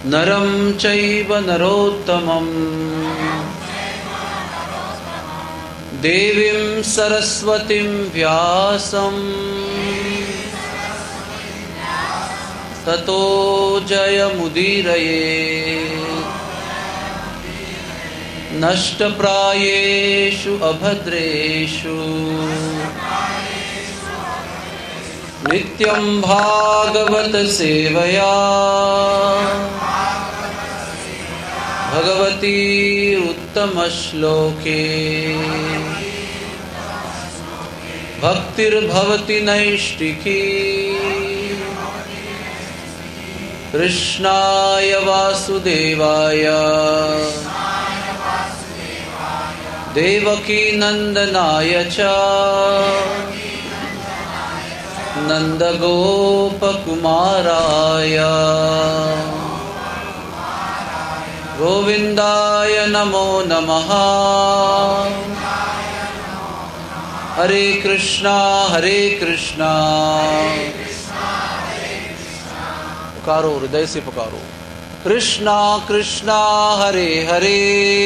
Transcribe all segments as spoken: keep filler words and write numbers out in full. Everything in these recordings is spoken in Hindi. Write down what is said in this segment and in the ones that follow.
नरं चैव नरोत्तमं देवीं सरस्वतीं व्यासं ततो जयमुदीरये नष्टप्रायेषु अभद्रेषु नित्यं भागवत सेवया भगवती उत्तमश्लोके भक्तिर्भवति नैष्टिकी कृष्णाय वासुदेवाय देवकी नंदनाय च नंदगोपकुमाराय गोविंदाय नमो नमः। हरे कृष्णा हरे कृष्णा, पुकारो हृदय से पुकारो, कृष्णा कृष्णा हरे हरे,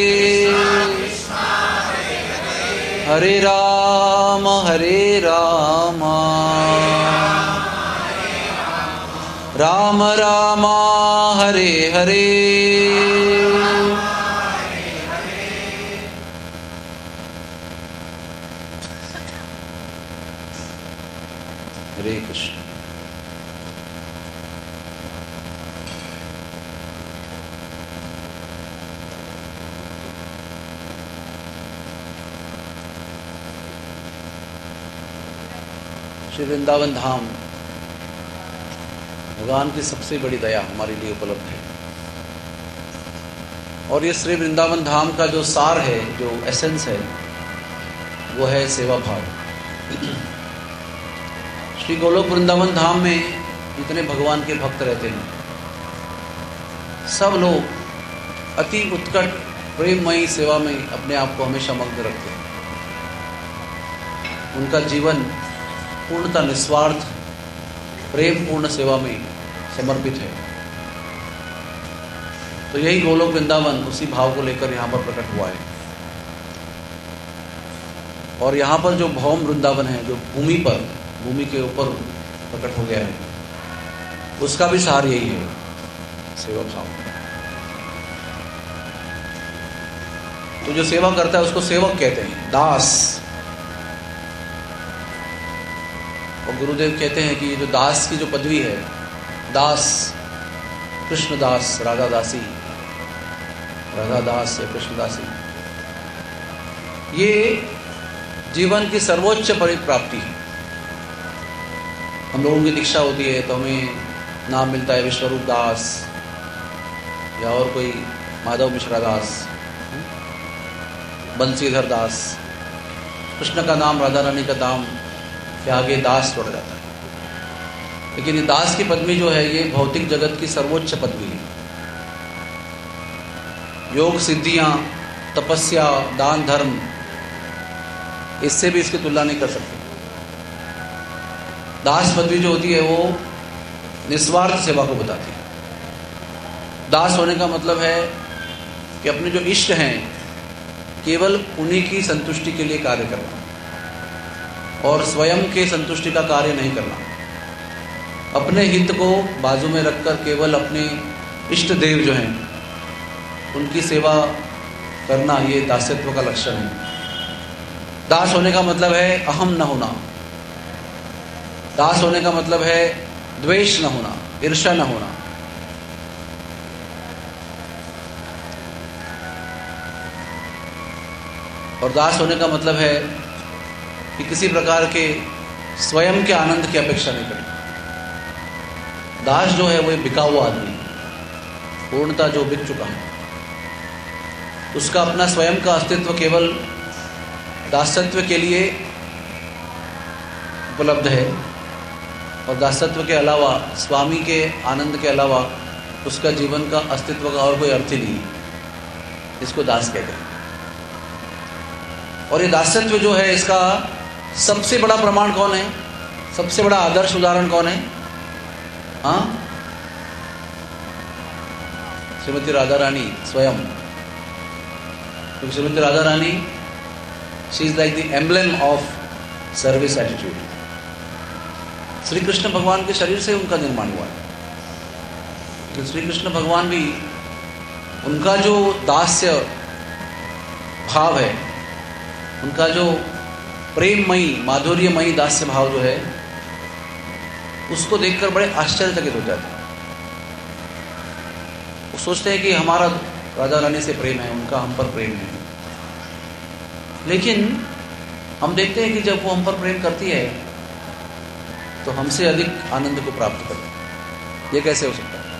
हरे राम हरे राम, राम राम हरे हरे। हरे कृष्ण। श्री वृंदावन धाम भगवान की सबसे बड़ी दया हमारे लिए उपलब्ध है। और ये श्री वृंदावन धाम का जो सार है, जो एसेंस है, वो है सेवा भाव। श्री गोलोक वृंदावन धाम में जितने भगवान के भक्त रहते हैं, सब लोग अति उत्कट प्रेममयी सेवा में अपने आप को हमेशा मग्न रखते हैं। उनका जीवन पूर्णतः निस्वार्थ प्रेम पूर्ण सेवा में समर्पित है। तो यही गोलोक वृंदावन उसी भाव को लेकर यहाँ पर प्रकट हुआ है। और यहाँ पर जो भौम वृंदावन है, जो भूमि पर भूमि के ऊपर प्रकट हो गया है, उसका भी सार यही है, सेवा भाव। तो जो सेवा करता है उसको सेवक कहते हैं, दास। और गुरुदेव कहते हैं कि ये जो दास की जो पदवी है, दास, कृष्णदास, राधा दासी, राधा दास या कृष्णदासी, ये जीवन की सर्वोच्च परिप्राप्ति है। हम लोगों की दीक्षा होती है तो हमें नाम मिलता है विश्वरूप दास या और कोई माधव मिश्रा दास, बंसीधर दास। कृष्ण का नाम, राधा रानी का नाम के आगे दास जोड़ जाता है। लेकिन ये दास की पदवी जो है, ये भौतिक जगत की सर्वोच्च पदवी है। योग सिद्धियां, तपस्या, दान धर्म, इससे भी इसकी तुलना नहीं कर सकते। दास पदवी जो होती है वो निस्वार्थ सेवा को बताती है। दास होने का मतलब है कि अपने जो इष्ट हैं केवल उन्हीं की संतुष्टि के लिए कार्य करना और स्वयं के संतुष्टि का कार्य नहीं करना। अपने हित को बाजू में रखकर केवल अपने इष्ट देव जो हैं उनकी सेवा करना, ये दासत्व का लक्षण है। दास होने का मतलब है अहम न होना। दास होने का मतलब है द्वेष न होना, ईर्ष्या न होना। और दास होने का मतलब है कि किसी प्रकार के स्वयं के आनंद की अपेक्षा नहीं करना। दास जो है वो बिका हुआ आदमी, पूर्णता जो बिक चुका है, उसका अपना स्वयं का अस्तित्व केवल दासत्व के लिए उपलब्ध है। और दासत्व के अलावा, स्वामी के आनंद के अलावा उसका जीवन का अस्तित्व का और कोई अर्थ ही नहीं है। इसको दास कहते हैं। और ये दासत्व जो है, इसका सबसे बड़ा प्रमाण कौन है? सबसे बड़ा आदर्श उदाहरण कौन है? हाँ, श्रीमती राधा रानी स्वयं, क्योंकि Shrimati Radha Rani she is like the emblem of service attitude. Shri Krishna भगवान के शरीर से उनका निर्माण हुआ है, तो श्री कृष्ण भगवान भी उनका जो दास्य भाव है, उनका जो प्रेममयी माधुर्यमयी दास्य भाव जो है, उसको देखकर बड़े आश्चर्यचकित हो जाते हैं। वो सोचते हैं कि हमारा राधा रानी से प्रेम है, उनका हम पर प्रेम है, लेकिन हम देखते हैं कि जब वो हम पर प्रेम करती है तो हमसे अधिक आनंद को प्राप्त करती है। ये कैसे हो सकता है?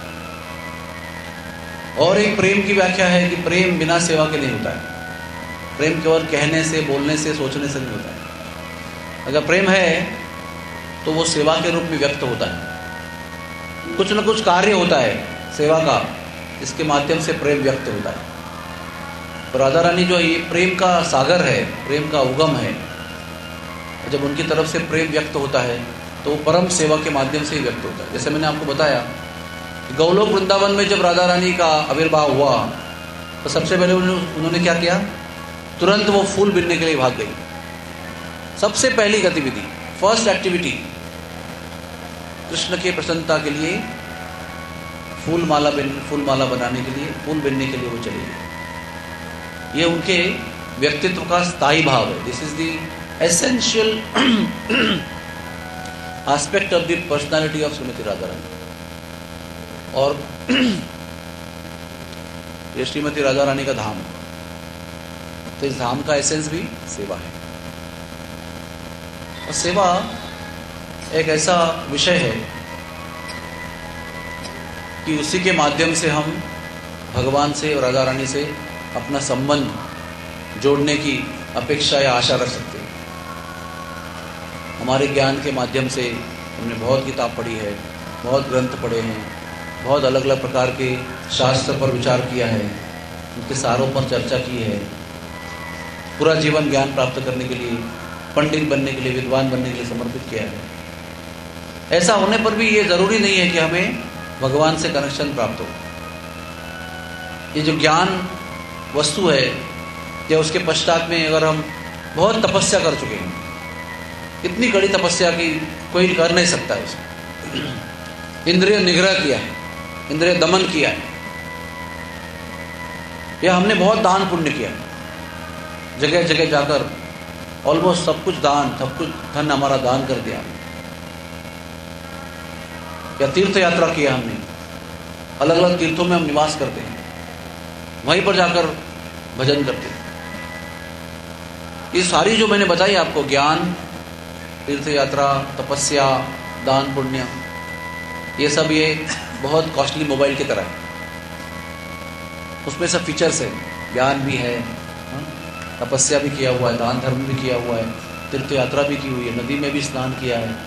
और एक प्रेम की व्याख्या है कि प्रेम बिना सेवा के नहीं होता है। प्रेम केवल कहने से, बोलने से, सोचने से नहीं होता है। अगर प्रेम है तो वो सेवा के रूप में व्यक्त होता है। कुछ न कुछ कार्य होता है सेवा का, इसके माध्यम से प्रेम व्यक्त होता है। तो राधा रानी जो ये प्रेम का सागर है, प्रेम का उगम है, जब उनकी तरफ से प्रेम व्यक्त होता है तो वो परम सेवा के माध्यम से ही व्यक्त होता है। जैसे मैंने आपको बताया, गौलोक वृंदावन में जब राधा रानी का आविर्भाव हुआ तो सबसे पहले उन्होंने क्या किया? तुरंत वो फूल बिनने के लिए भाग गई। सबसे पहली गतिविधि, फर्स्ट एक्टिविटी, कृष्ण के प्रसन्नता के लिए फूल माला बिन फूल माला बनाने के लिए, फूल बिनने के लिए वो चली गई। ये उनके व्यक्तित्व का स्थायी भाव है। This is the essential aspect of the personality of Shrimati Radha Rani. और ये श्रीमती राधा रानी का धाम, तो इस धाम का एसेंस भी सेवा है। और सेवा एक ऐसा विषय है कि उसी के माध्यम से हम भगवान से और राधा रानी से अपना संबंध जोड़ने की अपेक्षा या आशा रख सकते हैं। हमारे ज्ञान के माध्यम से हमने बहुत किताब पढ़ी है, बहुत ग्रंथ पढ़े हैं, बहुत अलग अलग प्रकार के शास्त्र पर विचार किया है, उनके सारों पर चर्चा की है। पूरा जीवन ज्ञान प्राप्त करने के लिए, पंडित बनने के लिए, विद्वान बनने के लिए समर्पित किया है। ऐसा होने पर भी ये जरूरी नहीं है कि हमें भगवान से कनेक्शन प्राप्त हो। ये जो ज्ञान वस्तु है, या उसके पश्चात में अगर हम बहुत तपस्या कर चुके हैं, इतनी कड़ी तपस्या की कोई कर नहीं सकता है उसे, इंद्रिय निग्रह किया है, इंद्रिय दमन किया है, या हमने बहुत दान पुण्य किया है, जगह जगह जाकर ऑलमोस्ट सब कुछ दान, सब कुछ धन हमारा दान कर दिया, या तीर्थ यात्रा किया हमने, अलग अलग तीर्थों में हम निवास करते हैं, वहीं पर जाकर भजन करते हैं। ये सारी जो मैंने बताई आपको, ज्ञान, तीर्थ यात्रा, तपस्या, दान पुण्य, ये सब ये बहुत कॉस्टली मोबाइल की तरह है। उसमें सब फीचर्स है, ज्ञान भी है, तपस्या भी किया हुआ है, दान धर्म भी किया हुआ है, तीर्थ यात्रा भी की हुई है, नदी में भी स्नान किया है।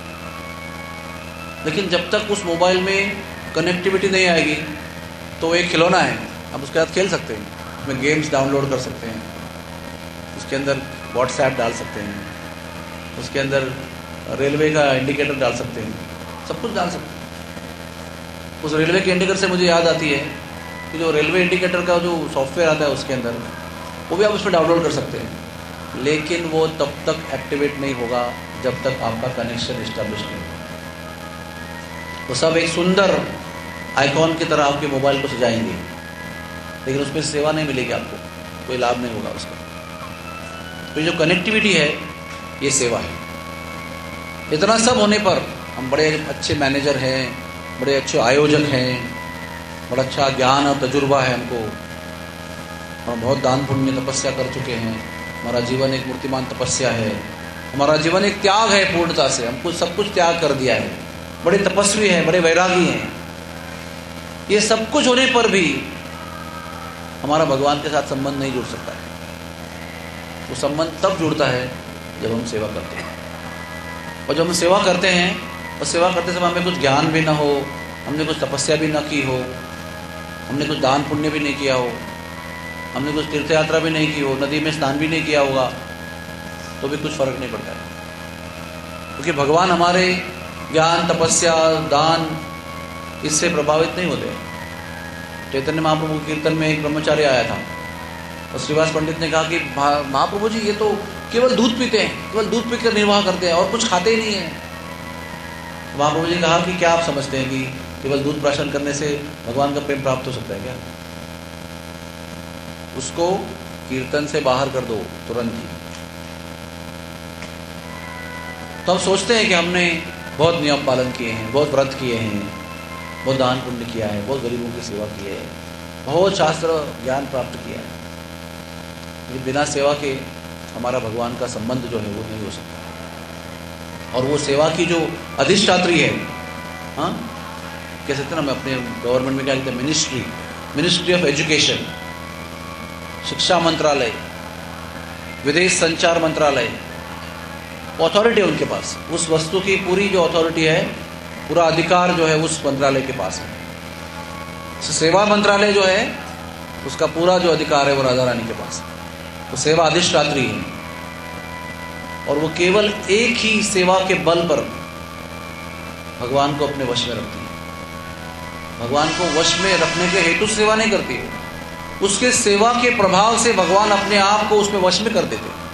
लेकिन जब तक उस मोबाइल में कनेक्टिविटी नहीं आएगी तो एक खिलौना है, आप उसके साथ खेल सकते हैं, उसमें गेम्स डाउनलोड कर सकते हैं, उसके अंदर व्हाट्सएप डाल सकते हैं, उसके अंदर रेलवे का इंडिकेटर डाल सकते हैं, सब कुछ डाल सकते हैं। उस रेलवे के इंडिकेटर से मुझे याद आती है कि जो रेलवे इंडिकेटर का जो सॉफ्टवेयर आता है उसके अंदर, वो भी आप उसमें डाउनलोड कर सकते हैं, लेकिन वो तब तक एक्टिवेट नहीं होगा जब तक आपका कनेक्शन इस्टेब्लिश नहीं होगा। वो सब एक सुंदर आइकॉन की तरह आपके मोबाइल को सजाएंगे, लेकिन उसमें सेवा नहीं मिलेगी, आपको कोई लाभ नहीं होगा उसका। तो जो कनेक्टिविटी है ये सेवा है। इतना सब होने पर हम बड़े अच्छे मैनेजर हैं, बड़े अच्छे आयोजक हैं, बड़ा अच्छा ज्ञान और तजुर्बा है हमको, हम बहुत दान पुण्य तपस्या कर चुके हैं, हमारा जीवन एक मूर्तिमान तपस्या है, हमारा जीवन एक त्याग है पूर्णता से, हमको सब कुछ त्याग कर दिया है, बड़े तपस्वी हैं, बड़े वैरागी हैं। ये सब कुछ होने पर भी हमारा भगवान के साथ संबंध नहीं जुड़ सकता है। वो संबंध तब जुड़ता है जब हम सेवा करते हैं। और जब हम सेवा करते हैं और सेवा करते समय हमें कुछ ज्ञान भी ना हो, हमने कुछ तपस्या भी ना की हो, हमने कुछ दान पुण्य भी नहीं किया हो, हमने कुछ तीर्थ यात्रा भी नहीं की हो, नदी में स्नान भी नहीं किया होगा, तो भी कुछ फर्क नहीं पड़ता है। क्योंकि भगवान हमारे ज्ञान, तपस्या, दान इससे प्रभावित नहीं होते। चैतन्य महाप्रभु के कीर्तन में एक ब्रह्मचारी आया था और श्रीवास पंडित ने कहा कि महाप्रभु जी ये तो केवल दूध पीते हैं, केवल दूध पीकर निर्वाह करते हैं और कुछ खाते ही नहीं है। महाप्रभु जी ने कहा कि क्या आप समझते हैं कि केवल दूध प्राशन करने से भगवान का प्रेम प्राप्त हो सकता है क्या? उसको कीर्तन से बाहर कर दो तुरंत ही। तो हम सोचते हैं कि हमने बहुत नियम पालन किए हैं, बहुत व्रत किए हैं, बहुत दान पुण्य किया है, बहुत गरीबों की सेवा की है, बहुत शास्त्र ज्ञान प्राप्त किया है, लेकिन बिना सेवा के हमारा भगवान का संबंध जो है वो नहीं हो सकता। और वो सेवा की जो अधिष्ठात्री है, हाँ कह सकते हैं ना, मैं अपने गवर्नमेंट में क्या कहते हैं, मिनिस्ट्री मिनिस्ट्री ऑफ एजुकेशन, शिक्षा मंत्रालय, विदेश संचार मंत्रालय, अथॉरिटी है उनके पास। उस वस्तु की पूरी जो अथॉरिटी है, पूरा अधिकार जो है उस मंत्रालय के पास है। सेवा मंत्रालय जो है उसका पूरा जो अधिकार है वो राधा रानी के पास है। वो सेवा अधिष्ठात्री है और वो केवल एक ही सेवा के बल पर भगवान को अपने वश में रखती है। भगवान को वश में रखने के हेतु सेवा नहीं करती है, उसके सेवा के प्रभाव से भगवान अपने आप को उसमें वश में कर देते हैं।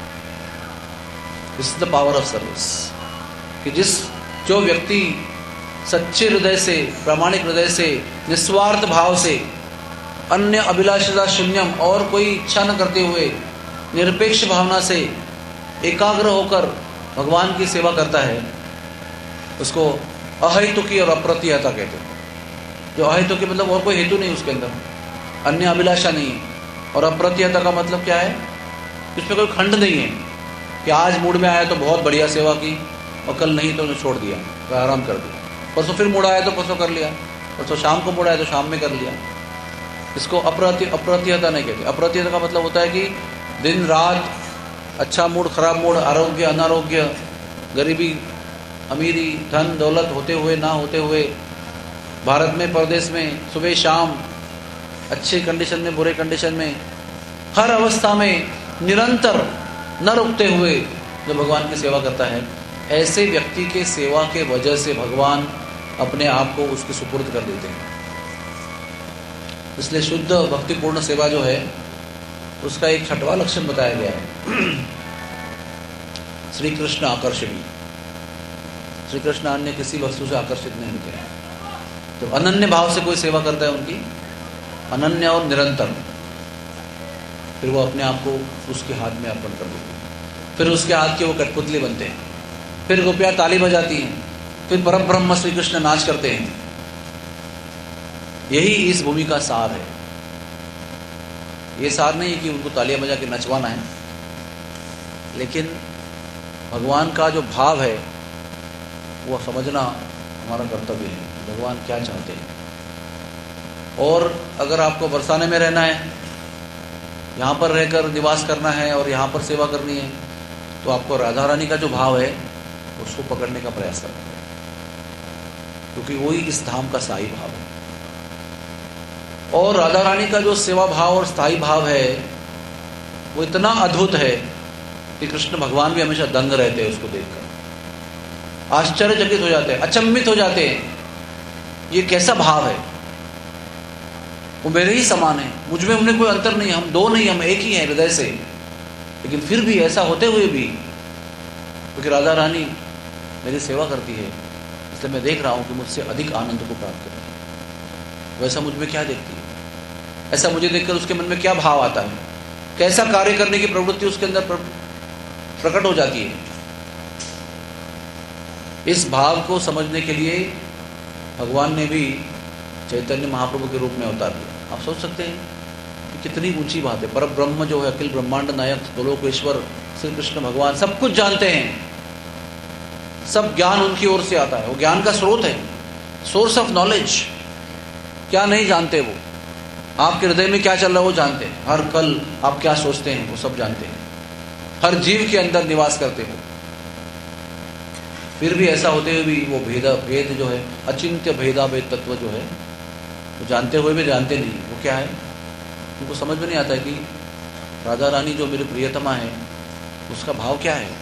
This is the power of service. कि जिस जो व्यक्ति सच्चे हृदय से, प्रामाणिक हृदय से, निस्वार्थ भाव से, अन्य अभिलाषा शून्यम और कोई इच्छा न करते हुए निरपेक्ष भावना से एकाग्र होकर भगवान की सेवा करता है, उसको अहेतुकी और अप्रतिहता कहते हैं। जो अहेतुकी मतलब और कोई हेतु नहीं उसके अंदर, अन्य अभिलाषा नहीं है। और अप्रतिहता का मतलब क्या है, इसमें कोई खंड नहीं है कि आज मूड में आया तो बहुत बढ़िया सेवा की और कल नहीं तो छोड़ दिया, तो आराम कर दिया। परसों फिर मूड आया तो परसों कर लिया, परसों शाम को मूड आया तो शाम में कर लिया। इसको अप्रति अप्रतिहता नहीं कहते। अप्रतिहता का मतलब होता है कि दिन रात, अच्छा मूड, खराब मूड, आरोग्य अनारोग्य, गरीबी अमीरी, धन दौलत होते हुए ना होते हुए, भारत में परदेश में, सुबह शाम, अच्छे कंडीशन में बुरे कंडीशन में, हर अवस्था में निरंतर न रुकते हुए जो भगवान की सेवा करता है, ऐसे व्यक्ति के सेवा के वजह से भगवान अपने आप को उसके सुपुर्द कर देते हैं। इसलिए शुद्ध भक्तिपूर्ण सेवा जो है उसका एक छठवां लक्षण बताया गया है, श्री कृष्ण आकर्षणी। श्री कृष्ण अन्य किसी वस्तु से आकर्षित नहीं होते हैं। तो अनन्य भाव से कोई सेवा करता है उनकी, अनन्य और निरंतर, फिर वो अपने आप को उसके हाथ में अर्पण कर देते हैं। फिर उसके हाथ के वो कठपुतली बनते हैं, फिर गोपियाँ ताली बजाती हैं, फिर परम ब्रह्म श्री कृष्ण नाच करते हैं। यही इस भूमि का सार है। ये सार नहीं है कि उनको तालियां बजा के नचवाना है, लेकिन भगवान का जो भाव है वो समझना हमारा कर्तव्य है, भगवान क्या चाहते हैं। और अगर आपको बरसाने में रहना है, यहाँ पर रहकर निवास करना है और यहाँ पर सेवा करनी है, तो आपको राधा रानी का जो भाव है उसको पकड़ने का प्रयास करना है, क्योंकि वही इस धाम का स्थायी भाव है। और राधा रानी का जो सेवा भाव और स्थायी भाव है वो इतना अद्भुत है कि कृष्ण भगवान भी हमेशा दंग रहते हैं उसको देखकर, आश्चर्यचकित हो जाते हैं, अचंभित हो जाते हैं। ये कैसा भाव है, वो मेरे ही समान है, मुझ में उनमें कोई अंतर नहीं, हम दो नहीं, हम एक ही हैं हृदय से। लेकिन फिर भी ऐसा होते हुए भी, क्योंकि राधा रानी मेरी सेवा करती है, इसलिए मैं देख रहा हूँ कि मुझसे अधिक आनंद को प्राप्त करती है। वैसा मुझ में क्या देखती है, ऐसा मुझे देखकर उसके मन में क्या भाव आता है, कैसा कार्य करने की प्रवृत्ति उसके अंदर प्रकट हो जाती है। इस भाव को समझने के लिए भगवान ने भी चैतन्य महाप्रभु के रूप में अवतार लिया। आप सोच सकते हैं कि कितनी ऊंची बात है। पर ब्रह्म जो है, अखिल ब्रह्मांड नायक, गोलोकेश्वर श्री कृष्ण भगवान सब कुछ जानते हैं, सब ज्ञान उनकी ओर से आता है, वो ज्ञान का स्रोत है, सोर्स ऑफ नॉलेज। क्या नहीं जानते वो, आपके हृदय में क्या चल रहा है वो जानते हैं, हर कल आप क्या सोचते हैं वो सब जानते हैं, हर जीव के अंदर निवास करते हो। फिर भी ऐसा होते हुए भी वो भेदा भेद जो है, अचिंत्य भेदा भेद तत्व जो है, वो जानते हुए भी जानते नहीं वो क्या है। उनको समझ में नहीं आता है कि राधा रानी जो मेरी प्रियतमा है उसका भाव क्या है।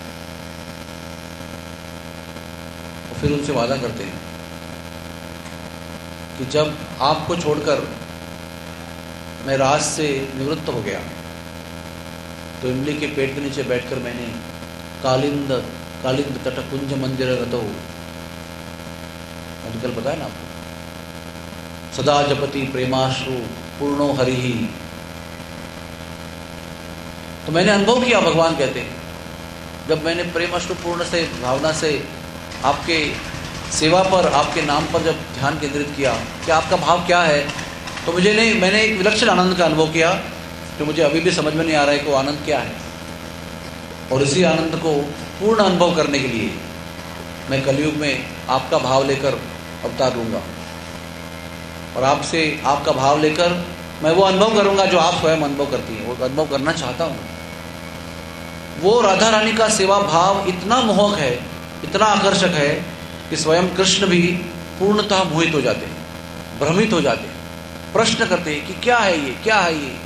और फिर उनसे वादा करते हैं कि जब आपको छोड़कर मैं राज से निवृत्त हो गया तो इमली के पेड़ के नीचे बैठकर मैंने कालिंद कालिंद तट कुंज मंदिर रतो, आजकल पता है ना आपको, सदा जपति प्रेमाश्रु पूर्णो हरि। तो मैंने अनुभव किया, भगवान कहते हैं, जब मैंने प्रेमाश्रु पूर्ण से भावना से आपके सेवा पर, आपके नाम पर जब ध्यान केंद्रित किया कि आपका भाव क्या है, तो मुझे नहीं मैंने एक विलक्षण आनंद का अनुभव किया जो मुझे अभी भी समझ में नहीं आ रहा है कि वो आनंद क्या है। और इसी आनंद को पूर्ण अनुभव करने के लिए मैं कलयुग में आपका भाव लेकर अवतार लूँगा और आपसे आपका भाव लेकर मैं वो अनुभव करूँगा जो आप स्वयं अनुभव करती हैं, वो अनुभव करना चाहता हूँ। वो राधा रानी का सेवा भाव इतना मोहक है, इतना आकर्षक है कि स्वयं कृष्ण भी पूर्णतः मोहित हो जाते हैं, भ्रमित हो जाते हैं, प्रश्न करते हैं कि क्या है ये, क्या है ये।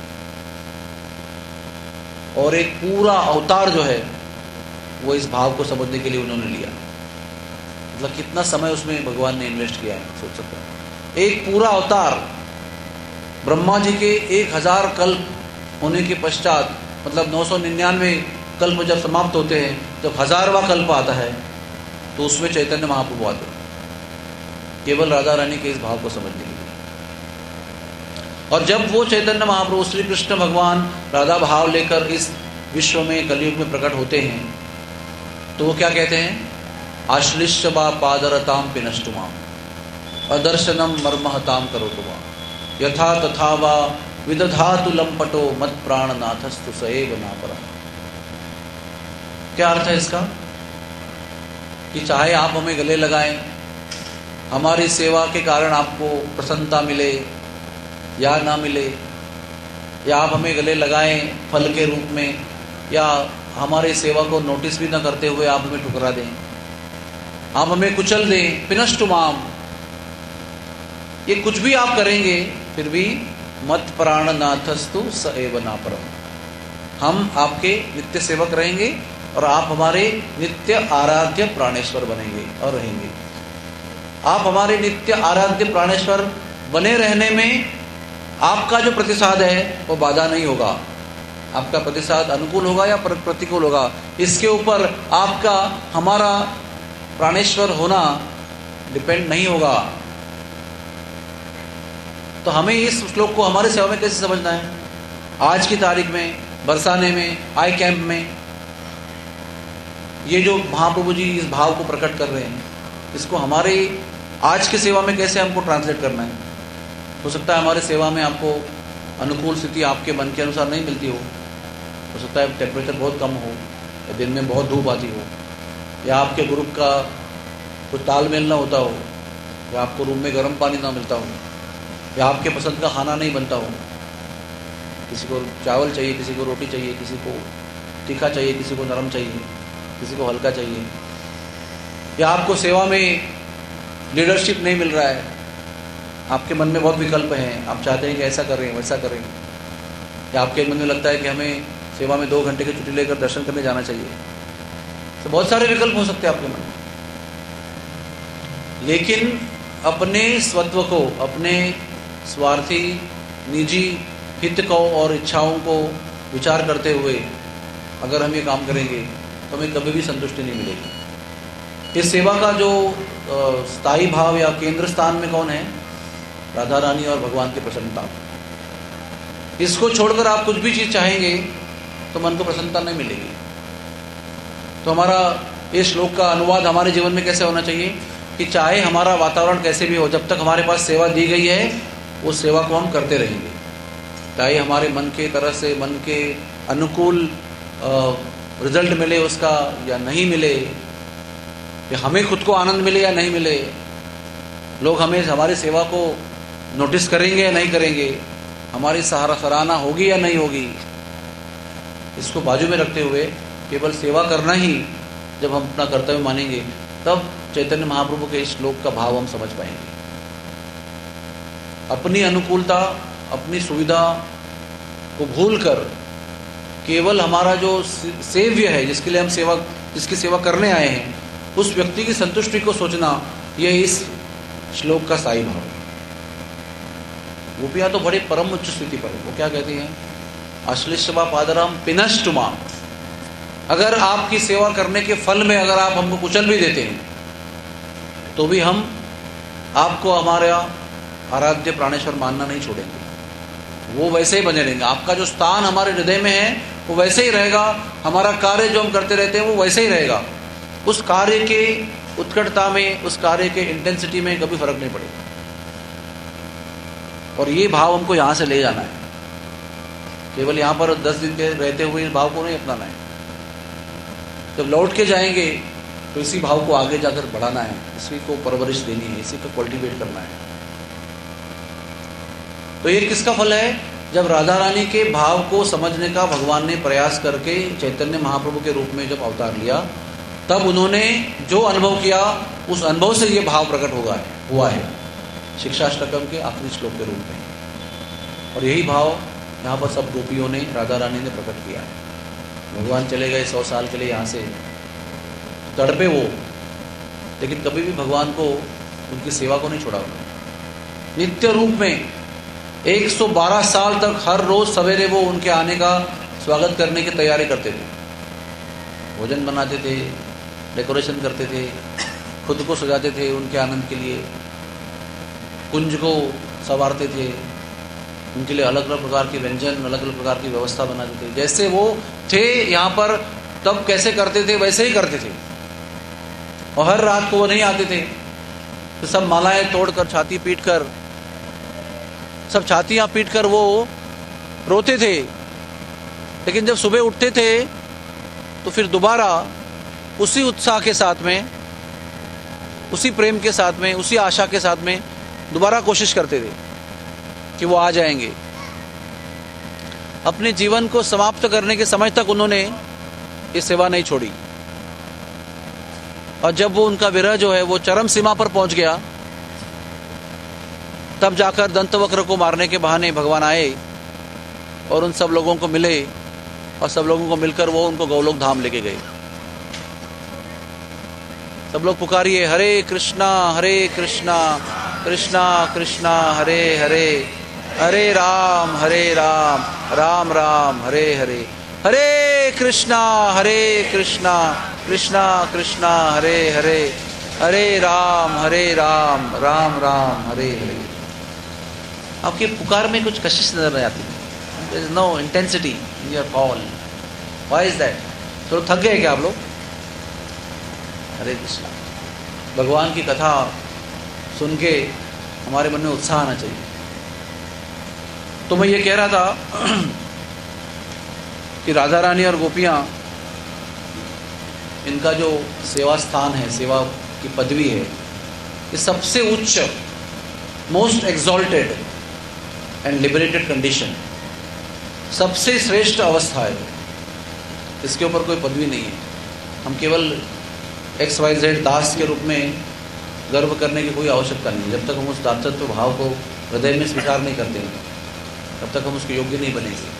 और एक पूरा अवतार जो है वो इस भाव को समझने के लिए उन्होंने लिया। मतलब कितना समय उसमें भगवान ने इन्वेस्ट किया है, सोच सकते हैं। एक पूरा अवतार, ब्रह्मा जी के एक हजार कल्प होने के पश्चात, मतलब नौ सौ निन्यानवे कल्प जब समाप्त होते हैं, जब हजारवा कल्प आता है तो उसमें चैतन्य महाप्रभु आते हैं, केवल राधा रानी के इस भाव को समझने के लिए। और जब वो चैतन्य महाप्रभु श्री कृष्ण भगवान राधा भाव लेकर इस विश्व में कलयुग में प्रकट होते हैं तो वो क्या कहते हैं, आश्लिष्य बा पादरताम पिनष्टुमाम अदर्शनम मर्महताम करोतुमा यथा तथा वा विदधातु लंपटो मत प्राणनाथस्तु सएव नापरा। क्या अर्थ है इसका कि चाहे आप हमें गले लगाएं, हमारी सेवा के कारण आपको प्रसन्नता मिले या ना मिले, या आप हमें गले लगाएं फल के रूप में, या हमारी सेवा को नोटिस भी ना करते हुए आप हमें ठुकरा दें, आप हमें कुचल दें, पिनष्टुमाम, ये कुछ भी आप करेंगे फिर भी मत प्राणनाथस्तु स एव नापरम, हम आपके नित्य सेवक रहेंगे और आप हमारे नित्य आराध्य प्राणेश्वर बनेंगे और रहेंगे। आप हमारे नित्य आराध्य प्राणेश्वर बने रहने में आपका जो प्रतिसाद है वो बाधा नहीं होगा। आपका प्रतिसाद अनुकूल होगा या प्रतिकूल होगा, इसके ऊपर आपका हमारा प्राणेश्वर होना डिपेंड नहीं होगा। तो हमें इस श्लोक को हमारे सेवा में कैसे समझना है, आज की तारीख में, बरसाने में, आई कैंप में, ये जो महाप्रभु जी इस भाव को प्रकट कर रहे हैं, इसको हमारे आज की सेवा में कैसे हमको ट्रांसलेट करना है। हो सकता है हमारे सेवा में आपको अनुकूल स्थिति आपके मन के अनुसार नहीं मिलती हो, हो सकता है टेम्परेचर बहुत कम हो, या दिन में बहुत धूप आती हो, या आपके ग्रुप का कुछ तालमेल ना होता हो, या आपको रूम में गर्म पानी ना मिलता हो, या आपके पसंद का खाना नहीं बनता हो, किसी को चावल चाहिए, किसी को रोटी चाहिए, किसी को तीखा चाहिए, किसी को नरम चाहिए, किसी को हल्का चाहिए, या आपको सेवा में लीडरशिप नहीं मिल रहा है, आपके मन में बहुत विकल्प हैं, आप चाहते हैं कि ऐसा करें वैसा करें, या आपके मन में लगता है कि हमें सेवा में दो घंटे की छुट्टी लेकर दर्शन करने जाना चाहिए, तो बहुत सारे विकल्प हो सकते हैं आपके मन में। लेकिन अपने स्वत्व को, अपने स्वार्थी निजी हित को और इच्छाओं को विचार करते हुए अगर हम ये काम करेंगे तो हमें कभी भी संतुष्टि नहीं मिलेगी। इस सेवा का जो स्थायी भाव या केंद्र स्थान में कौन है, राधा रानी और भगवान की प्रसन्नता। इसको छोड़कर आप कुछ भी चीज़ चाहेंगे तो मन को प्रसन्नता नहीं मिलेगी। तो हमारा इस श्लोक का अनुवाद हमारे जीवन में कैसे होना चाहिए कि चाहे हमारा वातावरण कैसे भी हो, जब तक हमारे पास सेवा दी गई है उस सेवा को हम करते रहेंगे, चाहे हमारे मन के तरह से, मन के अनुकूल रिजल्ट मिले उसका या नहीं मिले, या हमें खुद को आनंद मिले या नहीं मिले, लोग हमें हमारी सेवा को नोटिस करेंगे या नहीं करेंगे, हमारी सहारा सराहना होगी या नहीं होगी, इसको बाजू में रखते हुए केवल सेवा करना ही जब हम अपना कर्तव्य मानेंगे, तब चैतन्य महाप्रभु के इस श्लोक का भाव हम समझ पाएंगे। अपनी अनुकूलता, अपनी सुविधा को भूलकर केवल हमारा जो सेव्य है, जिसके लिए हम सेवा जिसकी सेवा करने आए हैं, उस व्यक्ति की संतुष्टि को सोचना, यह इस श्लोक का स्थायी भाव है। गोपियाँ तो बड़े परम उच्च स्थिति पर है। वो क्या कहती हैं, अश्लिष्टवा पादराम पिनष्टुमा, अगर आपकी सेवा करने के फल में अगर आप हमको कुचल भी देते हैं तो भी हम आपको हमारा आराध्य प्राणेश्वर मानना नहीं छोड़ेंगे, वो वैसे ही बने रहेंगे। आपका जो स्थान हमारे हृदय में है वो वैसे ही रहेगा, हमारा कार्य जो हम करते रहते हैं वो वैसे ही रहेगा। उस कार्य के उत्कटता में, उस कार्य के इंटेंसिटी में कभी फर्क नहीं पड़ेगा। और ये भाव हमको यहाँ से ले जाना है, केवल यहाँ पर दस दिन के रहते हुए इस भाव को नहीं अपनाना है। जब लौट के जाएंगे तो इसी भाव को आगे जाकर बढ़ाना है, इसी को परवरिश देनी है, इसी को कल्टीवेट करना है। तो ये किसका फल है, जब राधा रानी के भाव को समझने का भगवान ने प्रयास करके चैतन्य महाप्रभु के रूप में जब अवतार लिया, तब उन्होंने जो अनुभव किया उस अनुभव से ये भाव प्रकट होगा है हुआ है शिक्षाष्टकम के आखिरी श्लोक के रूप में। और यही भाव यहाँ पर सब गोपियों ने, राधा रानी ने प्रकट किया है। भगवान चले गए सौ साल के लिए यहाँ से, तड़पे वो, लेकिन कभी भी भगवान को, उनकी सेवा को नहीं छोड़ा उन्होंने। नित्य रूप में एक सौ बारह साल तक हर रोज सवेरे वो उनके आने का स्वागत करने की तैयारी करते थे, भोजन बनाते थे, डेकोरेशन करते थे, खुद को सजाते थे उनके आनंद के लिए, कुंज को संवारते थे, उनके लिए अलग अलग प्रकार के व्यंजन, अलग अलग प्रकार की व्यवस्था बनाते थे। जैसे वो थे यहाँ पर तब कैसे करते थे वैसे ही करते थे। और हर रात को वो नहीं आते थे तो सब मालाएं तोड़कर, छाती पीटकर, सब छातियां पीटकर वो रोते थे। लेकिन जब सुबह उठते थे तो फिर दोबारा उसी उत्साह के साथ में, उसी प्रेम के साथ में, उसी आशा के साथ में दोबारा कोशिश करते थे कि वो आ जाएंगे। अपने जीवन को समाप्त करने के समय तक उन्होंने ये सेवा नहीं छोड़ी। और जब वो उनका विरह जो है वो चरम सीमा पर पहुंच गया, तब जाकर दंतवक्र को मारने के बहाने भगवान आए और उन सब लोगों को मिले, और सब लोगों को मिलकर वो उनको गौलोक धाम लेके गए। सब लोग पुकारिए, हरे कृष्णा हरे कृष्णा कृष्णा कृष्णा हरे हरे, हरे राम हरे राम राम राम हरे हरे, हरे कृष्णा हरे कृष्णा कृष्णा कृष्णा हरे हरे, हरे राम हरे राम राम राम हरे हरे। आपकी पुकार में कुछ कशिश नजर नहीं आती, there is no intensity in your call. Why is that? तो थक गए क्या आप लोग? हरे कृष्णा। भगवान की कथा सुन के हमारे मन में उत्साह आना चाहिए। तो मैं ये कह रहा था कि राधा रानी और गोपियाँ, इनका जो सेवा स्थान है, सेवा की पदवी है, ये सबसे उच्च, most exalted and liberated condition, सबसे श्रेष्ठ अवस्था है। इसके ऊपर कोई पदवी नहीं है। हम केवल एक्स वाई जेड दास के रूप में गर्व करने की कोई आवश्यकता नहीं। जब तक हम उस दासत्व भाव को हृदय में स्वीकार नहीं करते हैं, तब तक हम उसके योग्य नहीं बनेंगे।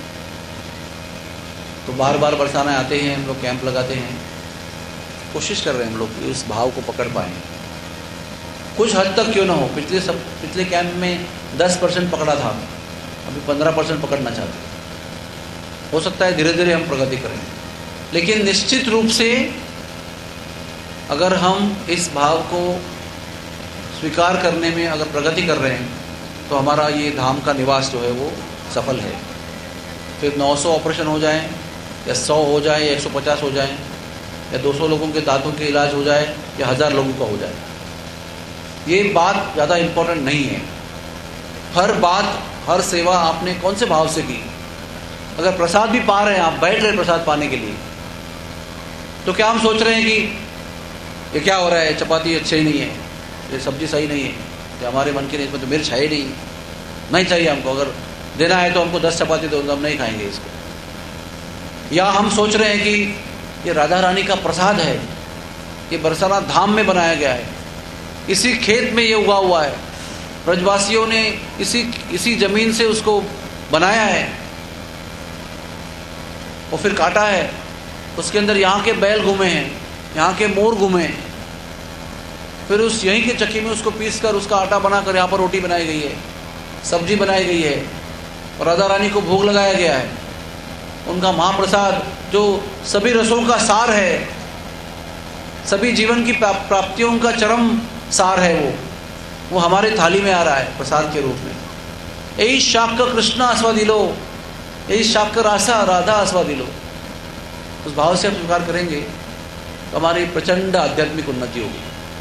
तो बार बार बरसाना आते हैं, हम लोग कैंप लगाते हैं, कोशिश कर रहे हैं हम लोग इस भाव को पकड़ पाएँ, कुछ हद तक क्यों ना हो। पिछले सब पिछले कैंप में दस परसेंट पकड़ा था, अभी पंद्रह परसेंट पकड़ना चाहते हैं। हो सकता है धीरे धीरे हम प्रगति करें, लेकिन निश्चित रूप से अगर हम इस भाव को स्वीकार करने में अगर प्रगति कर रहे हैं तो हमारा ये धाम का निवास जो है वो सफल है। फिर नौ सौ ऑपरेशन हो जाएं, या सौ हो जाए, या एक सौ पचास हो जाए, या दो सौ लोगों के दांतों के इलाज हो जाए, या हज़ार लोगों का हो जाए, ये बात ज़्यादा इम्पोर्टेंट नहीं है। हर बात, हर सेवा आपने कौन से भाव से की। अगर प्रसाद भी पा रहे हैं, आप बैठ रहे प्रसाद पाने के लिए, तो क्या हम सोच रहे हैं कि ये क्या हो रहा है, चपाती अच्छी ही नहीं है, ये सब्जी सही नहीं है, ये हमारे मन की नहीं, इसमें तो मिर्च है ही नहीं, नहीं चाहिए हमको, अगर देना है तो हमको दस चपाती दो, हम नहीं खाएंगे इसको। या हम सोच रहे हैं कि ये राधा रानी का प्रसाद है, ये बरसाना धाम में बनाया गया है, इसी खेत में ये उगा हुआ है, ब्रजवासियों ने इसी इसी जमीन से उसको बनाया है और फिर काटा है, उसके अंदर यहाँ के बैल घूमे हैं, यहाँ के मोर घूमे, फिर उस यहीं के चक्की में उसको पीस कर उसका आटा बनाकर यहाँ पर रोटी बनाई गई है। सब्जी बनाई गई है और राधा रानी को भोग लगाया गया है। उनका महाप्रसाद जो सभी रसों का सार है, सभी जीवन की प्राप्तियों का चरम सार है, वो वो हमारे थाली में आ रहा है प्रसाद के रूप में। यही शाक्य कृष्ण आस्वादिलो, यही शाक्य रासा राधा आस्वादिलो। उस भाव से हम स्वीकार करेंगे तो हमारी प्रचंड आध्यात्मिक उन्नति होगी।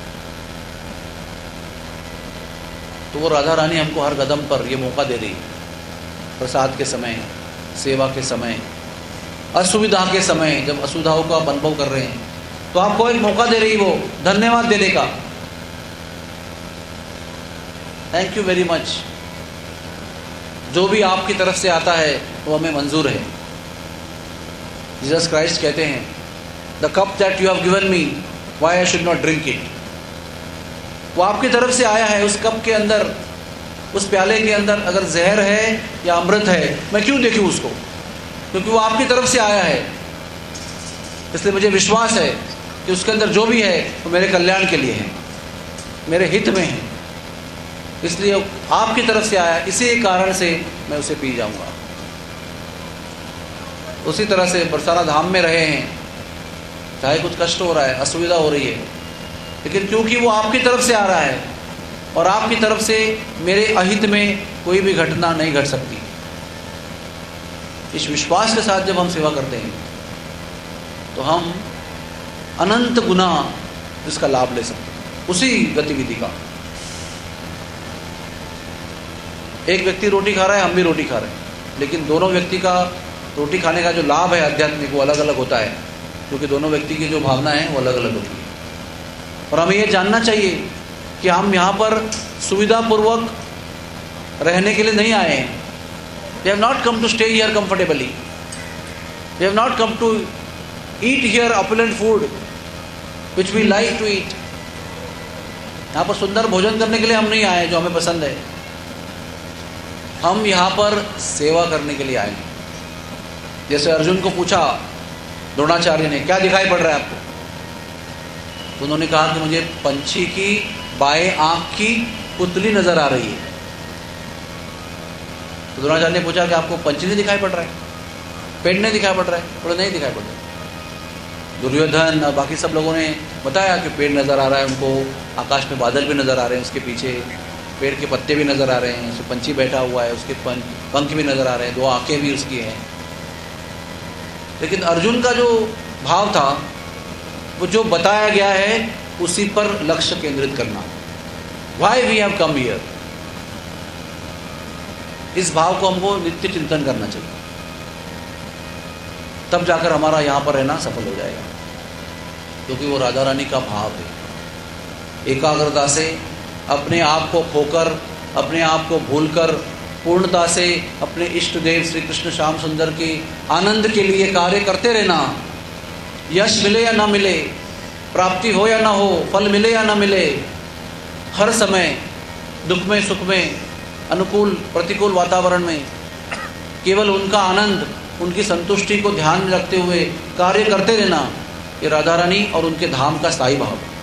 तो वो राधा रानी हमको हर कदम पर ये मौका दे रही है, प्रसाद के समय, सेवा के समय, असुविधा के समय, जब असुविधाओं का आप अनुभव कर रहे हैं तो आपको एक मौका दे रही, वो धन्यवाद देने का। Thank you very much. जो भी आपकी तरफ से आता है वो हमें मंजूर है। जीसस क्राइस्ट कहते हैं, the cup that you have given me, why I should not drink it. वो आपकी तरफ से आया है, उस कप के अंदर, उस प्याले के अंदर अगर जहर है या अमृत है, मैं क्यों देखूं उसको, क्योंकि वो आपकी तरफ से आया है। इसलिए मुझे विश्वास है कि उसके अंदर जो भी है वो मेरे कल्याण के लिए है, मेरे हित में है। इसलिए आपकी तरफ से आया, इसी कारण से मैं उसे पी जाऊंगा। उसी तरह से बरसाना धाम में रहे हैं, चाहे कुछ कष्ट हो रहा है, असुविधा हो रही है, लेकिन क्योंकि वो आपकी तरफ से आ रहा है और आपकी तरफ से मेरे अहित में कोई भी घटना नहीं घट सकती। इस विश्वास के साथ जब हम सेवा करते हैं तो हम अनंत गुना इसका लाभ ले सकते हैं, उसी गतिविधि का। एक व्यक्ति रोटी खा रहा है, हम भी रोटी खा रहे हैं, लेकिन दोनों व्यक्ति का रोटी खाने का जो लाभ है आध्यात्मिक, वो अलग अलग होता है, क्योंकि दोनों व्यक्ति की जो भावना है वो अलग अलग होती है। और हमें ये जानना चाहिए कि हम यहाँ पर सुविधापूर्वक रहने के लिए नहीं आए हैं। We have not come to stay here comfortably. We have not come to eat here opulent food which we like to eat. यहाँ पर सुंदर भोजन करने के लिए हम नहीं आए जो हमें पसंद है। हम यहाँ पर सेवा करने के लिए आए हैं। जैसे अर्जुन को पूछा द्रोणाचार्य ने, क्या दिखाई पड़ रहा है आपको? तो उन्होंने कहा कि मुझे पंछी की बाएं आंख की पुतली नजर आ रही है। तो द्रोणाचार्य ने पूछा कि आपको पंछी नहीं दिखाई पड़ रहा है, पेड़ नहीं दिखाई पड़ रहा है? बोले नहीं दिखाई पड़ रहा है। दुर्योधन और बाकी सब लोगों ने बताया कि पेड़ नज़र आ रहा है उनको, आकाश में बादल भी नज़र आ रहे हैं, उसके पीछे पेड़ के पत्ते भी नज़र आ रहे हैं, उसमें पंछी बैठा हुआ है, उसके पंख भी नज़र आ रहे हैं, दो आँखें भी उसकी हैं। लेकिन अर्जुन का जो भाव था, वो जो बताया गया है उसी पर लक्ष्य केंद्रित करना। Why we have come here, इस भाव को हमको नित्य चिंतन करना चाहिए, तब जाकर हमारा यहाँ पर रहना सफल हो जाएगा, क्योंकि वो राधा रानी का भाव है। एकाग्रता से अपने आप को खोकर, अपने आप को भूलकर, पूर्णता से अपने इष्ट देव श्री कृष्ण श्याम सुंदर के आनंद के लिए कार्य करते रहना। यश मिले या ना मिले, प्राप्ति हो या ना हो, फल मिले या ना मिले, हर समय दुख में सुख में, अनुकूल प्रतिकूल वातावरण में केवल उनका आनंद, उनकी संतुष्टि को ध्यान में रखते हुए कार्य करते रहना, ये राधा रानी और उनके धाम का स्थायी भाव है।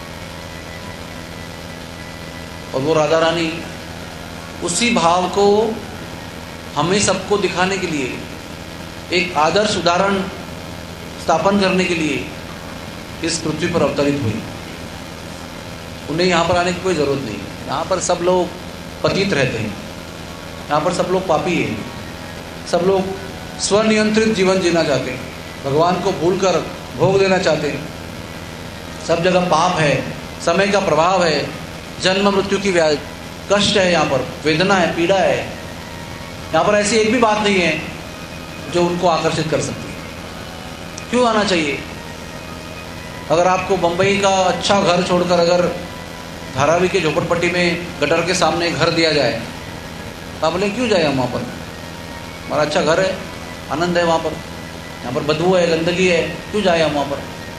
और वो राधा रानी उसी भाव को हमें सबको दिखाने के लिए, एक आदर्श उदाहरण स्थापन करने के लिए इस पृथ्वी पर अवतरित हुई। उन्हें यहाँ पर आने की कोई ज़रूरत नहीं है। यहाँ पर सब लोग पतित रहते हैं, यहाँ पर सब लोग पापी हैं, सब लोग स्वनियंत्रित जीवन जीना चाहते हैं, भगवान को भूलकर भोग देना चाहते हैं। सब जगह पाप है, समय का प्रभाव है, जन्म मृत्यु की व्या कष्ट है, यहाँ पर वेदना है, पीड़ा है। यहाँ पर ऐसी एक भी बात नहीं है जो उनको आकर्षित कर सकती है। क्यों आना चाहिए? अगर आपको बम्बई का अच्छा घर छोड़कर अगर धारावी के झोपड़पट्टी में गटर के सामने घर दिया जाए तो आप बोले क्यों जाए हम वहाँ पर? हमारा अच्छा घर है, आनंद है वहाँ पर, यहाँ पर बदबू है, गंदगी है, क्यों जाए हम वहाँ पर?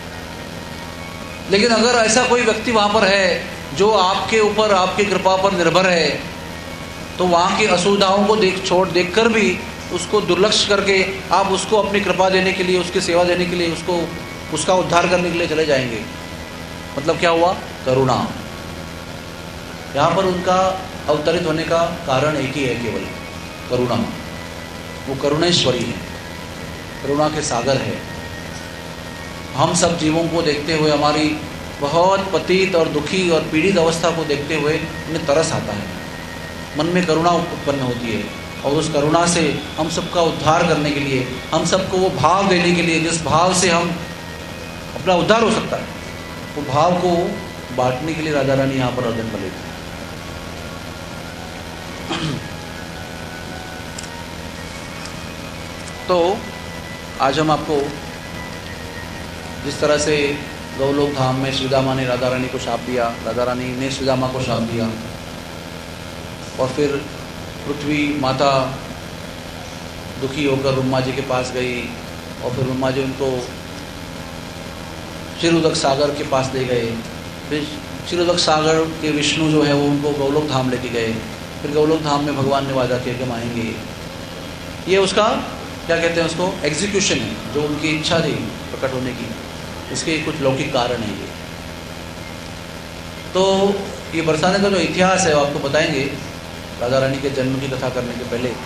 लेकिन अगर ऐसा कोई व्यक्ति वहाँ पर है जो आपके ऊपर, आपकी कृपा पर निर्भर है, तो वहाँ की असुविधाओं को देख छोड़ देख कर भी उसको दुर्लक्ष्य करके आप उसको अपनी कृपा देने के लिए, उसकी सेवा देने के लिए, उसको उसका उद्धार करने के लिए चले जाएंगे। मतलब क्या हुआ? करुणा। यहाँ पर उनका अवतरित होने का कारण एक ही है, केवल करुणा। वो करुणेश्वरी है, करुणा के सागर है। हम सब जीवों को देखते हुए, हमारी बहुत पतित और दुखी और पीड़ित अवस्था को देखते हुए उन्हें तरस आता है, मन में करुणा उत्पन्न होती है, और उस करुणा से हम सबका उद्धार करने के लिए, हम सबको वो भाव देने के लिए जिस भाव से हम अपना उद्धार हो सकता है, वो भाव को बांटने के लिए राजा रानी यहाँ पर जन्म लेते हैं। तो आज हम आपको जिस तरह से गौलोक धाम में श्रीदामा ने राधा रानी को शाप दिया, राधा रानी ने श्रीदामा को शाप दिया, और फिर पृथ्वी माता दुखी होकर ब्रह्मा जी के पास गई, और फिर ब्रह्मा जी उनको क्षीरोदक सागर के पास ले गए। फिर क्षीरोदक सागर के विष्णु जो है वो उनको गौलोक धाम लेके गए। फिर गौलोक धाम में भगवान ने वादा किया कि हम आएंगे। ये उसका क्या कहते हैं, उसको एग्जीक्यूशन है, जो उनकी इच्छा थी प्रकट होने की, इसके कुछ लौकिक कारण है ये। तो ये बरसाने का जो इतिहास है वो आपको बताएंगे राधा रानी के जन्म की कथा करने के पहले,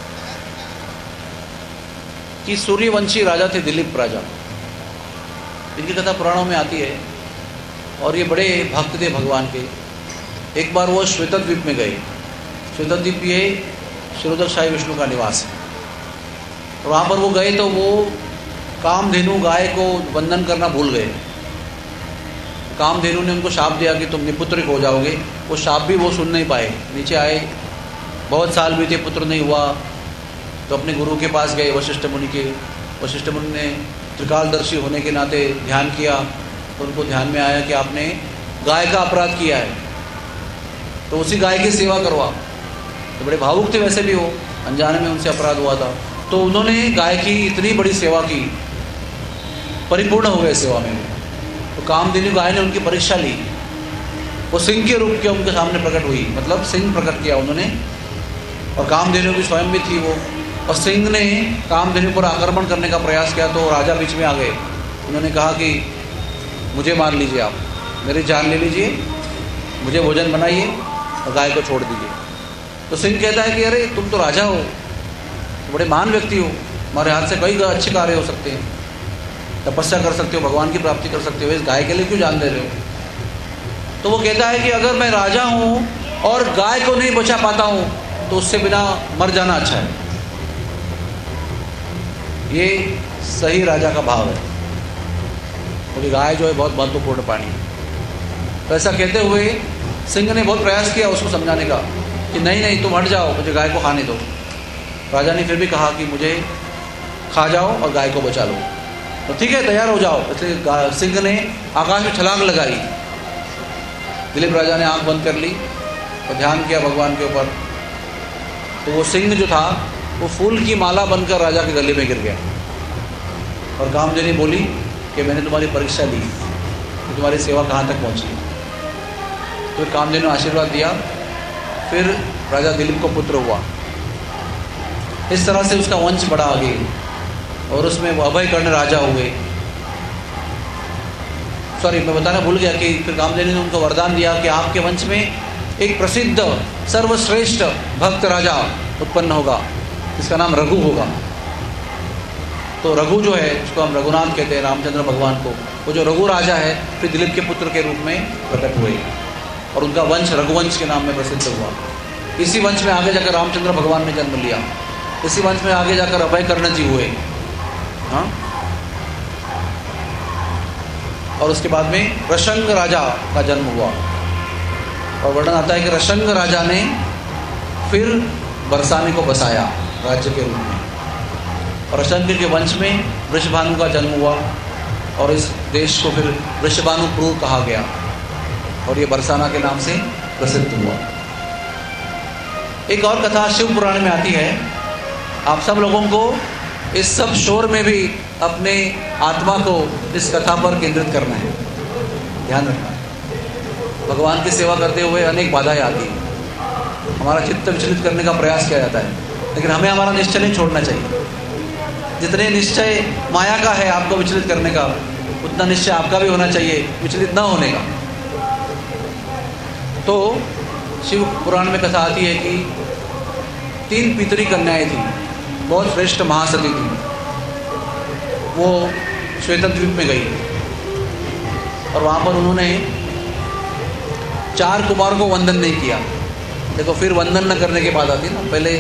कि सूर्यवंशी राजा थे दिलीप राजा। इनकी कथा पुराणों में आती है, और ये बड़े भक्त थे भगवान के। एक बार वो श्वेतद्वीप में गए। श्वेतद्वीप ये क्षीरोदक शाही विष्णु का निवास है। और वहाँ पर वो गए तो वो कामधेनु गाय को वंदन करना भूल गए। कामधेनु ने उनको शाप दिया कि तुम निपुत्रिक हो जाओगे। वो शाप भी वो सुन नहीं पाए, नीचे आए। बहुत साल बीते, पुत्र नहीं हुआ, तो अपने गुरु के पास गए, वशिष्ठ मुनि के। वशिष्ठ मुनि ने त्रिकालदर्शी होने के नाते ध्यान किया, तो उनको ध्यान में आया कि आपने गाय का अपराध किया है, तो उसी गाय की सेवा करवा। तो बड़े भावुक थे वैसे भी, वो अनजाने में उनसे अपराध हुआ था। तो उन्होंने गाय की इतनी बड़ी सेवा की, परिपूर्ण हो गए सेवा में। तो कामधेनु गाय ने उनकी परीक्षा ली। वो सिंह के रूप के उनके सामने प्रकट हुई, मतलब सिंह प्रकट किया उन्होंने, और कामधेनु भी स्वयं भी थी वो। और सिंह ने कामधेनु पर आक्रमण करने का प्रयास किया, तो राजा बीच में आ गए। उन्होंने कहा कि मुझे मार लीजिए, आप मेरी जान ले लीजिए, मुझे भोजन बनाइए और गाय को छोड़ दीजिए। तो सिंह कहता है कि अरे तुम तो राजा हो, बड़े महान व्यक्ति हो, हमारे हाथ से कई अच्छे कार्य हो सकते हैं, तपस्या कर सकते हो, भगवान की प्राप्ति कर सकते हो, इस गाय के लिए क्यों जान दे रहे हो। तो वो कहता है कि अगर मैं राजा हूँ और गाय को नहीं बचा पाता हूँ तो उससे बिना मर जाना अच्छा है। ये सही राजा का भाव है, क्योंकि गाय जो है बहुत महत्वपूर्ण प्राणी है। तो ऐसा कहते हुए सिंह ने बहुत प्रयास किया उसको समझाने का कि नहीं नहीं तुम हट जाओ, मुझे गाय को खाने दो। राजा ने फिर भी कहा कि मुझे खा जाओ और गाय को बचा लो। तो ठीक है, तैयार हो जाओ। इसलिए सिंह ने आकाश में छलांग लगाई। दिलीप राजा ने आंख बंद कर ली और ध्यान किया भगवान के ऊपर। तो वो सिंह जो था वो फूल की माला बनकर राजा के गले में गिर गया। और कामधेनु बोली कि मैंने तुम्हारी परीक्षा ली, तो तुम्हारी सेवा कहाँ तक पहुँची। फिर कामधेनु ने आशीर्वाद दिया। फिर राजा दिलीप को पुत्र हुआ। इस तरह से उसका वंश बढ़ा आगे, और उसमें वो अभय कर्ण राजा हुए। सॉरी, मैं बताना भूल गया कि फिर कामधेनु ने उनको वरदान दिया कि आपके वंश में एक प्रसिद्ध सर्वश्रेष्ठ भक्त राजा उत्पन्न होगा, इसका नाम रघु होगा। तो रघु जो है, उसको हम रघुनाथ कहते हैं, रामचंद्र भगवान को। वो जो रघु राजा है फिर दिलीप के पुत्र के रूप में प्रकट हुए, और उनका वंश रघुवंश के नाम में प्रसिद्ध हुआ। इसी वंश में आगे जाकर रामचंद्र भगवान ने जन्म लिया। इसी वंश में आगे जाकर अभय कर्ण जी हुए। हाँ, और उसके बाद में रशंग राजा का जन्म हुआ। और वर्णन आता है कि रशंग राजा ने फिर बरसाने को बसाया राज्य के रूप में। और रशंग के वंश में वृषभानु का जन्म हुआ, और इस देश को फिर वृषभानुपुर कहा गया, और ये बरसाना के नाम से प्रसिद्ध हुआ। एक और कथा शिव पुराण में आती है। आप सब लोगों को इस सब शोर में भी अपने आत्मा को इस कथा पर केंद्रित करना है, ध्यान रखना है। भगवान की सेवा करते हुए अनेक बाधाएं आती हैं, हमारा चित्त विचलित करने का प्रयास किया जाता है, लेकिन हमें हमारा निश्चय नहीं छोड़ना चाहिए। जितने निश्चय माया का है आपको विचलित करने का, उतना निश्चय आपका भी होना चाहिए विचलित न होने का। तो शिव पुराण में कथा आती है कि तीन पितरी कन्याएं थीं, बहुत श्रेष्ठ महासती थी। वो श्वेतद्वीप में गई और वहाँ पर उन्होंने चार कुमारों को वंदन नहीं किया। देखो, फिर वंदन न करने की बात आती है ना। पहले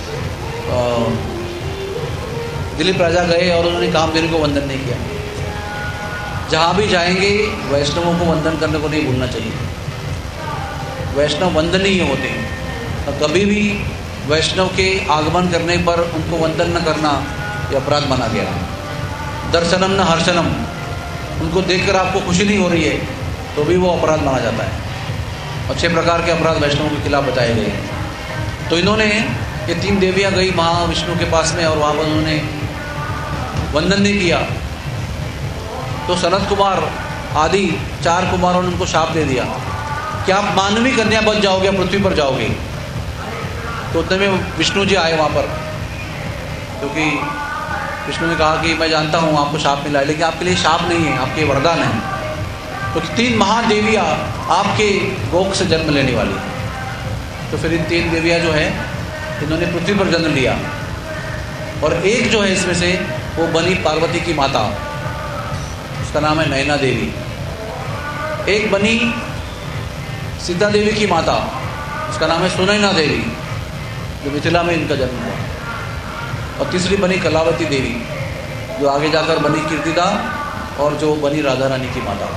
दिलीप राजा गए और उन्होंने कामधेनु को वंदन नहीं किया। जहाँ भी जाएंगे वैष्णवों को वंदन करने को नहीं भूलना चाहिए। वैष्णव वंदनीय होते हैं और कभी भी वैष्णव के आगमन करने पर उनको वंदन न करना यह अपराध माना गया है। दर्शनम न हर्षनम, उनको देखकर आपको खुशी नहीं हो रही है तो भी वो अपराध माना जाता है। और छह प्रकार के अपराध वैष्णवों के खिलाफ बताए गए हैं। तो इन्होंने, ये तीन देवियाँ गई महाविष्णु के पास में और वहाँ पर उन्होंने वंदन नहीं किया। तो सनत कुमार आदि चार कुमारों ने उनको शाप दे दिया कि आप मानवी कन्या बन जाओगे, पृथ्वी पर जाओगे। तो उतने में विष्णु जी आए वहाँ पर, क्योंकि विष्णु ने कहा कि मैं जानता हूँ आपको शाप मिला है, लेकिन आपके लिए शाप नहीं है, आपके वरदान है। तो तीन महादेवियाँ आपके गोख से जन्म लेने वाली हैं। तो फिर इन तीन देवियाँ जो है इन्होंने पृथ्वी पर जन्म लिया। और एक जो है इसमें से वो बनी पार्वती की माता, उसका नाम है नैना देवी। एक बनी सीता देवी की माता, उसका नाम है सुनैना देवी, जो मिथिला में इनका जन्म हुआ। और तीसरी बनी कलावती देवी, जो आगे जाकर बनी कीर्तिदा और जो बनी राधा रानी की माता।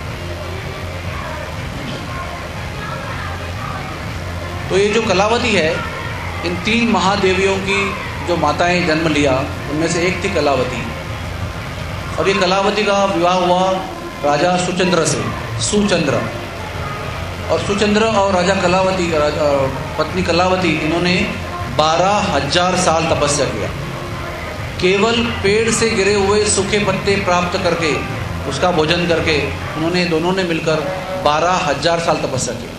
तो ये जो कलावती है, इन तीन महादेवियों की जो माताएं जन्म लिया उनमें से एक थी कलावती। और ये कलावती का विवाह हुआ राजा सुचंद्र से, सुचंद्र। और सुचंद्र और राजा कलावती, राजा पत्नी कलावती, इन्होंने बारह हजार साल तपस्या किया। केवल पेड़ से गिरे हुए सूखे पत्ते प्राप्त करके, उसका भोजन करके, उन्होंने दोनों ने मिलकर बारह हजार साल तपस्या की।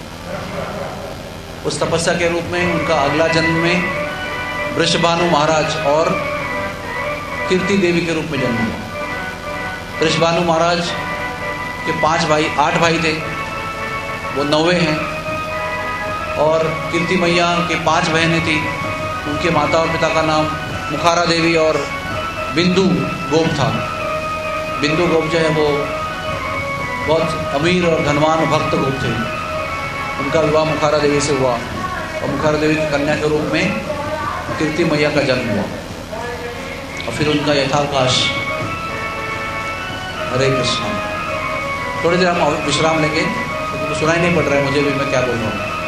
उस तपस्या के रूप में उनका अगला जन्म में वृषभानु महाराज और कीर्ति देवी के रूप में जन्म हुआ। वृषभानु महाराज के पांच भाई, आठ भाई थे, वो नौवे हैं। और कीर्ति मैया के पांच बहनें थी, उनके माता और पिता का नाम मुखारा देवी और बिंदु गोप था। बिंदु गोप जो है वो बहुत अमीर और धनवान भक्त गोप थे। उनका विवाह मुखारा देवी से हुआ और मुखारा देवी की कन्या के रूप में कीर्ति मैया का जन्म हुआ। और फिर उनका यथावकाश। हरे कृष्ण। थोड़ी देर हम विश्राम लेंगे, क्योंकि तो सुनाई नहीं पड़ रहा है मुझे भी मैं क्या बोल रहा हूँ।